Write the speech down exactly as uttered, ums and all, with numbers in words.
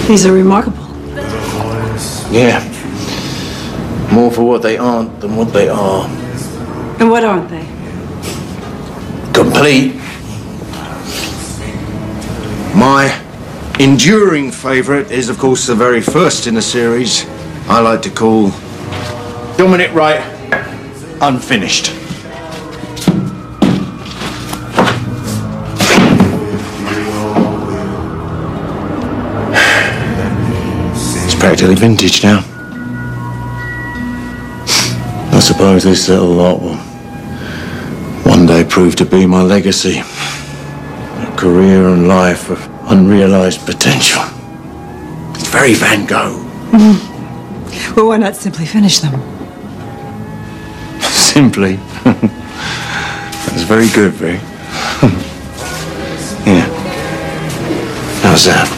These are remarkable. Yeah. More for what they aren't than what they are. And what aren't they? Complete. My enduring favourite is, of course, the very first in the series. I like to call Dominic Wright Unfinished. It's practically vintage now. I suppose this little lot will one day prove to be my legacy. A career and life of unrealised potential. It's very Van Gogh. Mm. Well, why not simply finish them? Simply? That's very good, Vic. Yeah. How's that?